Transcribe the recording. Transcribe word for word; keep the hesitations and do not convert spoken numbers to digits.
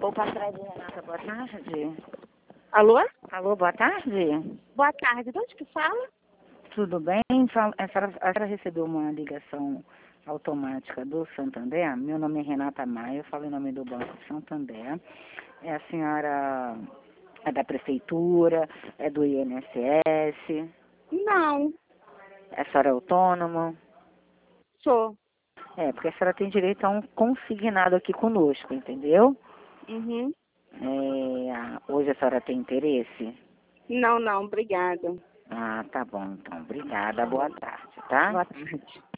Opa, Fred, Renata, boa tarde. Alô? Alô, boa tarde. Boa tarde. De onde que fala? Tudo bem? Fala- A senhora, a senhora recebeu uma ligação automática do Santander? Meu nome é Renata Maia, eu falo em nome do Banco Santander. É a senhora é da prefeitura, é do I N S S, Não, a senhora é autônoma? sou. É, porque a senhora tem direito a um consignado aqui conosco, entendeu? Uhum. É, a- hoje a senhora tem interesse? Não, não, obrigada. Ah, tá bom, então. Obrigada, boa tarde, tá? Boa tarde.